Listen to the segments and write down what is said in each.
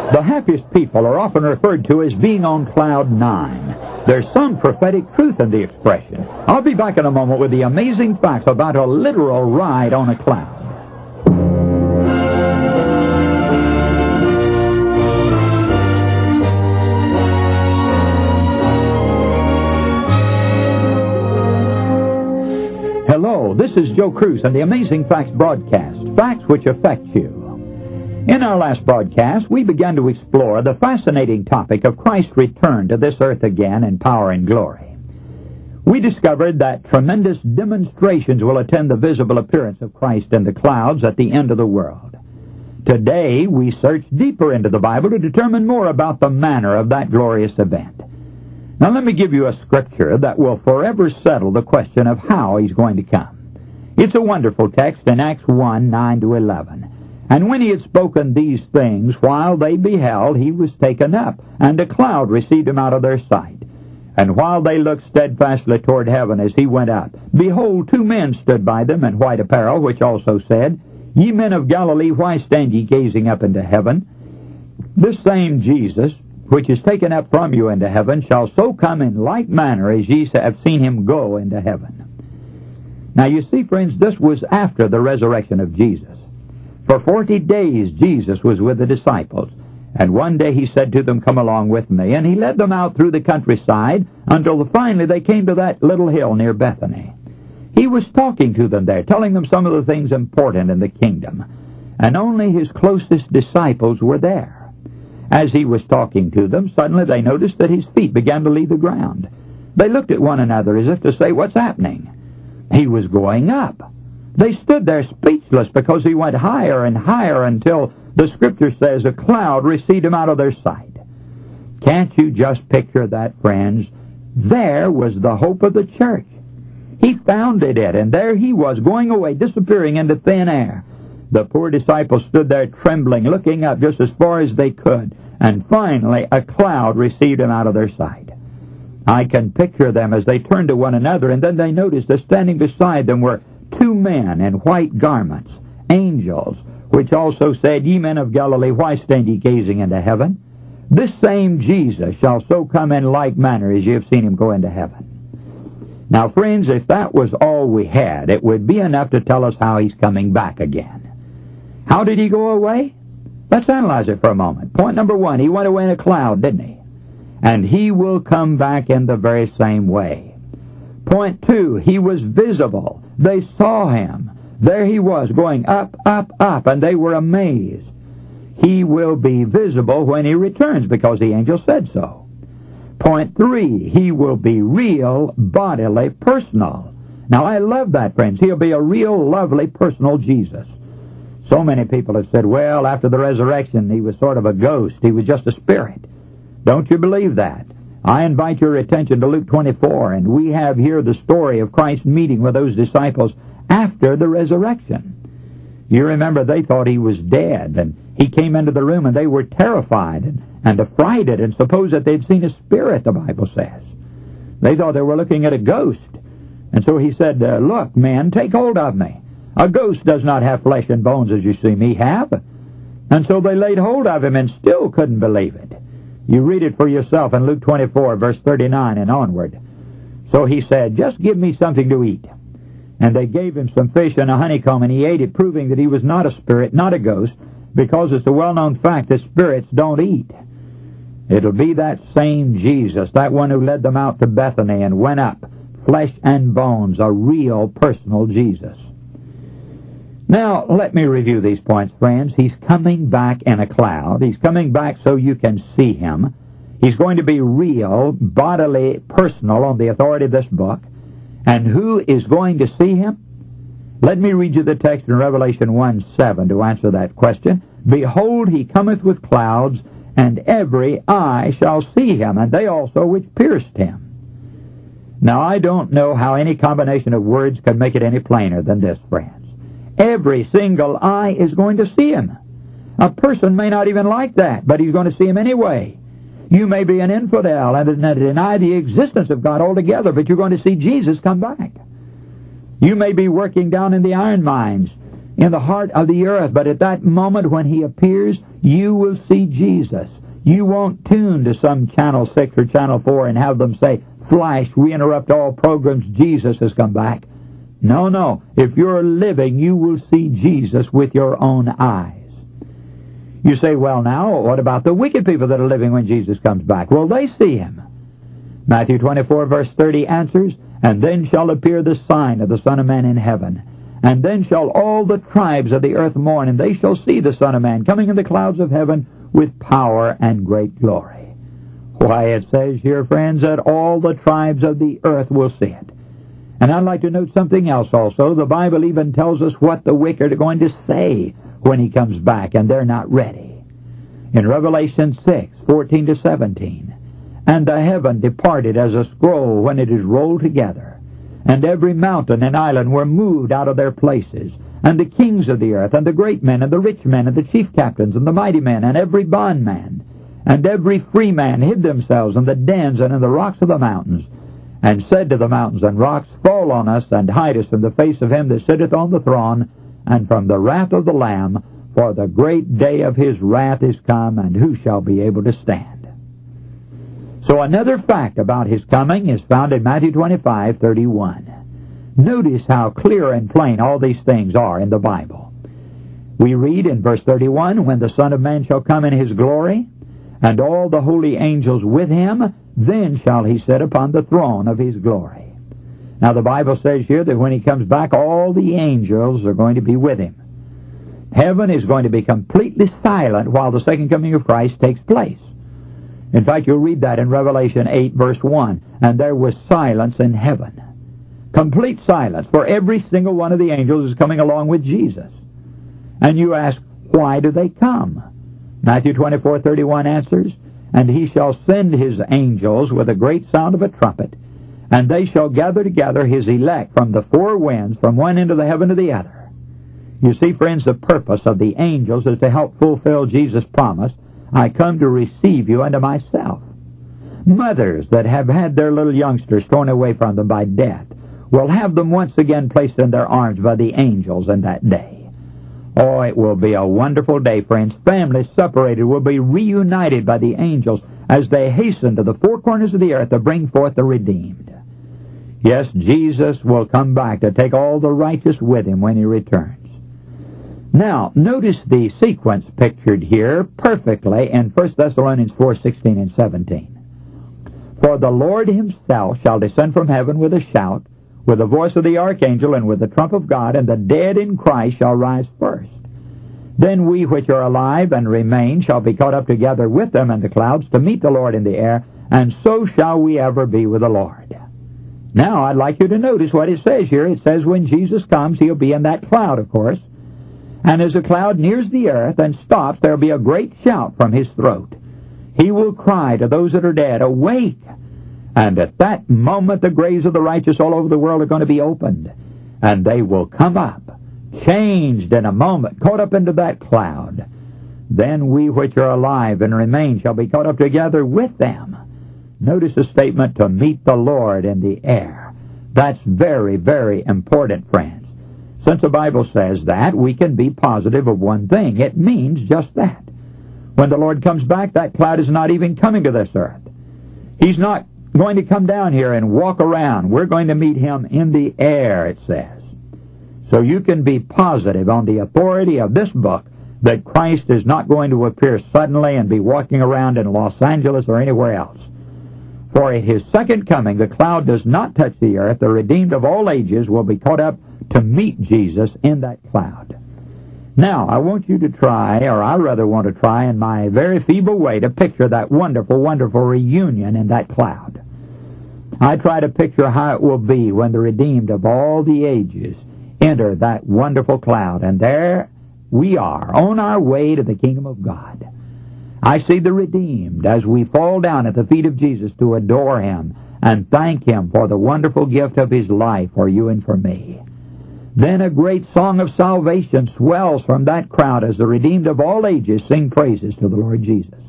The happiest people are often referred to as being on cloud nine. There's some prophetic truth in the expression. I'll be back in a moment with the amazing facts about a literal ride on a cloud. Hello, this is Joe Cruz and the Amazing Facts broadcast, facts which affect you. In our last broadcast, we began to explore the fascinating topic of Christ's return to this earth again in power and glory. We discovered that tremendous demonstrations will attend the visible appearance of Christ in the clouds at the end of the world. Today, we search deeper into the Bible to determine more about the manner of that glorious event. Now let me give you a scripture that will forever settle the question of how he's going to come. It's a wonderful text in Acts 1, 9-11. And when he had spoken these things, while they beheld, he was taken up, and a cloud received him out of their sight. And while they looked steadfastly toward heaven as he went up, behold, two men stood by them in white apparel, which also said, Ye men of Galilee, why stand ye gazing up into heaven? This same Jesus, which is taken up from you into heaven, shall so come in like manner as ye have seen him go into heaven. Now you see, friends, this was after the resurrection of Jesus. For 40 days Jesus was with the disciples, and one day he said to them, Come along with me, and he led them out through the countryside until finally they came to that little hill near Bethany. He was talking to them there, telling them some of the things important in the kingdom, and only his closest disciples were there. As he was talking to them, suddenly they noticed that his feet began to leave the ground. They looked at one another as if to say, What's happening? He was going up. They stood there speechless because he went higher and higher until the Scripture says a cloud received him out of their sight. Can't you just picture that, friends? There was the hope of the church. He founded it, and there he was, going away, disappearing into thin air. The poor disciples stood there trembling, looking up just as far as they could, and finally a cloud received him out of their sight. I can picture them as they turned to one another, and then they noticed that standing beside them were two men in white garments, angels, which also said, Ye men of Galilee, why stand ye gazing into heaven? This same Jesus shall so come in like manner as ye have seen him go into heaven. Now, friends, if that was all we had, it would be enough to tell us how he's coming back again. How did he go away? Let's analyze it for a moment. Point number one, he went away in a cloud, didn't he? And he will come back in the very same way. Point two, he was visible. They saw him. There he was, going up, up, up, and they were amazed. He will be visible when he returns, because the angel said so. Point three, he will be real, bodily, personal. Now, I love that, friends. He'll be a real, lovely, personal Jesus. So many people have said, well, after the resurrection, he was sort of a ghost. He was just a spirit. Don't you believe that? I invite your attention to Luke 24, and we have here the story of Christ meeting with those disciples after the resurrection. You remember they thought he was dead, and he came into the room, and they were terrified and affrighted and supposed that they'd seen a spirit, the Bible says. They thought they were looking at a ghost. And so he said, Look, men, take hold of me. A ghost does not have flesh and bones as you see me have. And so they laid hold of him and still couldn't believe it. You read it for yourself in Luke 24, verse 39 and onward. So he said, Just give me something to eat. And they gave him some fish and a honeycomb, and he ate it, proving that he was not a spirit, not a ghost, because it's a well-known fact that spirits don't eat. It'll be that same Jesus, that one who led them out to Bethany and went up, flesh and bones, a real personal Jesus. Now, let me review these points, friends. He's coming back in a cloud. He's coming back so you can see him. He's going to be real, bodily, personal on the authority of this book. And who is going to see him? Let me read you the text in Revelation 1:7 to answer that question. Behold, he cometh with clouds, and every eye shall see him, and they also which pierced him. Now, I don't know how any combination of words could make it any plainer than this, friends. Every single eye is going to see him. A person may not even like that, but he's going to see him anyway. You may be an infidel and deny the existence of God altogether, but you're going to see Jesus come back. You may be working down in the iron mines, in the heart of the earth. But at that moment when he appears, you will see Jesus. You won't tune to some Channel 6 or Channel 4 and have them say, flash, we interrupt all programs, Jesus has come back. No, no. If you're living, you will see Jesus with your own eyes. You say, well, now, what about the wicked people that are living when Jesus comes back? Will they see him? Matthew 24, verse 30 answers, and then shall appear the sign of the Son of Man in heaven. And then shall all the tribes of the earth mourn, and they shall see the Son of Man coming in the clouds of heaven with power and great glory. Why, it says here, friends, that all the tribes of the earth will see it. And I'd like to note something else also. The Bible even tells us what the wicked are going to say when he comes back, and they're not ready. In Revelation 6, 14 to 17, and the heaven departed as a scroll when it is rolled together, and every mountain and island were moved out of their places, and the kings of the earth, and the great men, and the rich men, and the chief captains, and the mighty men, and every bondman, and every free man hid themselves in the dens and in the rocks of the mountains, and said to the mountains and rocks, fall on us, and hide us from the face of him that sitteth on the throne, and from the wrath of the Lamb, for the great day of his wrath is come, and who shall be able to stand? So another fact about his coming is found in Matthew 25:31. Notice how clear and plain all these things are in the Bible. We read in verse 31, when the Son of Man shall come in his glory, and all the holy angels with him, then shall he sit upon the throne of his glory. Now the Bible says here that when he comes back, all the angels are going to be with him. Heaven is going to be completely silent while the second coming of Christ takes place. In fact, you'll read that in Revelation 8, verse 1. And there was silence in heaven. Complete silence, for every single one of the angels is coming along with Jesus. And you ask, why do they come? Matthew 24:31 answers, and he shall send his angels with a great sound of a trumpet, and they shall gather together his elect from the four winds, from one end of the heaven to the other. You see, friends, the purpose of the angels is to help fulfill Jesus' promise, I come to receive you unto myself. Mothers that have had their little youngsters torn away from them by death will have them once again placed in their arms by the angels in that day. Oh, it will be a wonderful day, friends. Families separated will be reunited by the angels as they hasten to the four corners of the earth to bring forth the redeemed. Yes, Jesus will come back to take all the righteous with him when he returns. Now, notice the sequence pictured here perfectly in 1 Thessalonians 4:16 and 17. For the Lord himself shall descend from heaven with a shout, with the voice of the archangel, and with the trump of God, and the dead in Christ shall rise first. Then we which are alive and remain shall be caught up together with them in the clouds to meet the Lord in the air, and so shall we ever be with the Lord. Now, I'd like you to notice what it says here. It says when Jesus comes, he'll be in that cloud, of course. And as the cloud nears the earth and stops, there'll be a great shout from his throat. He will cry to those that are dead, awake! And at that moment, the graves of the righteous all over the world are going to be opened. And they will come up, changed in a moment, caught up into that cloud. Then we which are alive and remain shall be caught up together with them. Notice the statement, to meet the Lord in the air. That's very, very important, friends. Since the Bible says that, we can be positive of one thing. It means just that. When the Lord comes back, that cloud is not even coming to this earth. He's not going to come down here and walk around. We're going to meet him in the air, it says. So you can be positive on the authority of this book that Christ is not going to appear suddenly and be walking around in Los Angeles or anywhere else. For at his second coming, the cloud does not touch the earth. The redeemed of all ages will be caught up to meet Jesus in that cloud. Now, I want you to try, or I rather want to try in my very feeble way, to picture that wonderful, wonderful reunion in that cloud. I try to picture how it will be when the redeemed of all the ages enter that wonderful cloud, and there we are, on our way to the kingdom of God. I see the redeemed as we fall down at the feet of Jesus to adore him and thank him for the wonderful gift of his life for you and for me. Then a great song of salvation swells from that crowd as the redeemed of all ages sing praises to the Lord Jesus.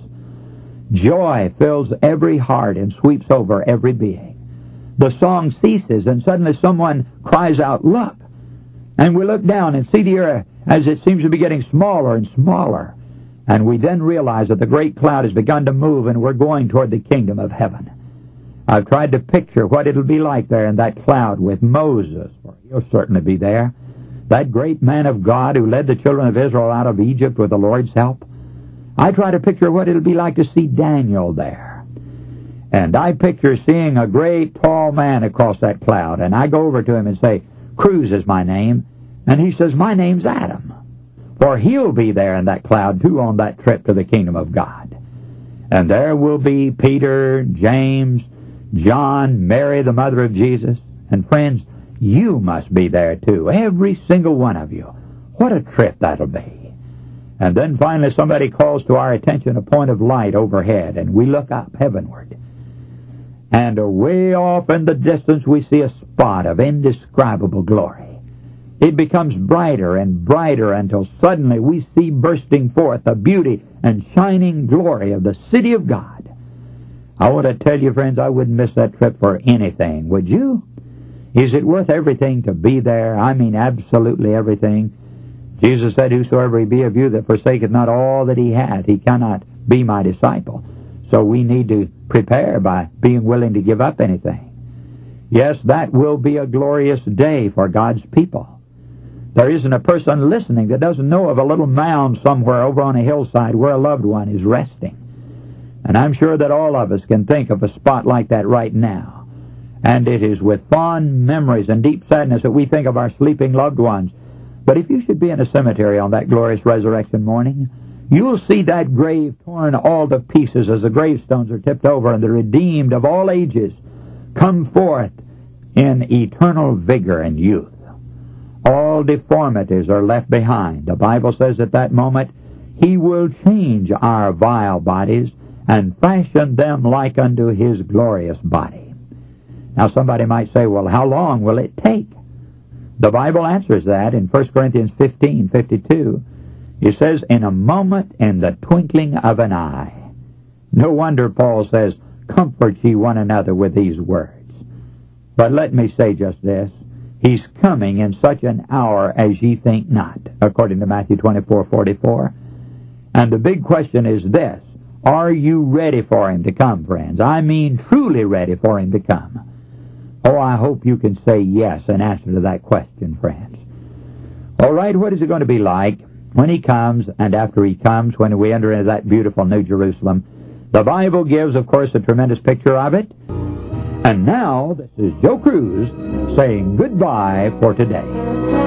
Joy fills every heart and sweeps over every being. The song ceases and suddenly someone cries out, look! And we look down and see the earth as it seems to be getting smaller and smaller. And we then realize that the great cloud has begun to move and we're going toward the kingdom of heaven. I've tried to picture what it'll be like there in that cloud with Moses, for he'll certainly be there. That great man of God who led the children of Israel out of Egypt with the Lord's help. I try to picture what it'll be like to see Daniel there. And I picture seeing a great tall man across that cloud, and I go over to him and say, Cruz is my name. And he says, my name's Adam. For he'll be there in that cloud, too, on that trip to the kingdom of God. And there will be Peter, James, John, Mary, the mother of Jesus. And friends, you must be there, too, every single one of you. What a trip that'll be. And then finally somebody calls to our attention a point of light overhead, and we look up heavenward. And away off in the distance we see a spot of indescribable glory. It becomes brighter and brighter until suddenly we see bursting forth the beauty and shining glory of the city of God. I want to tell you, friends, I wouldn't miss that trip for anything, would you? Is it worth everything to be there? I mean, absolutely everything. Jesus said, whosoever be of you that forsaketh not all that he hath, he cannot be my disciple. So we need to prepare by being willing to give up anything. Yes, that will be a glorious day for God's people. There isn't a person listening that doesn't know of a little mound somewhere over on a hillside where a loved one is resting. And I'm sure that all of us can think of a spot like that right now. And it is with fond memories and deep sadness that we think of our sleeping loved ones. But if you should be in a cemetery on that glorious resurrection morning, you'll see that grave torn all to pieces as the gravestones are tipped over, and the redeemed of all ages come forth in eternal vigor and youth. All deformities are left behind. The Bible says at that moment, he will change our vile bodies and fashion them like unto his glorious body. Now somebody might say, well, how long will it take? The Bible answers that in 1 Corinthians 15:52. It says, in a moment, in the twinkling of an eye. No wonder Paul says, comfort ye one another with these words. But let me say just this. He's coming in such an hour as ye think not, according to Matthew 24:44. And the big question is this. Are you ready for him to come, friends? I mean truly ready for him to come. Oh, I hope you can say yes in answer to that question, friends. All right, what is it going to be like when he comes and after he comes, when we enter into that beautiful New Jerusalem? The Bible gives, of course, a tremendous picture of it. And now, this is Joe Cruz saying goodbye for today.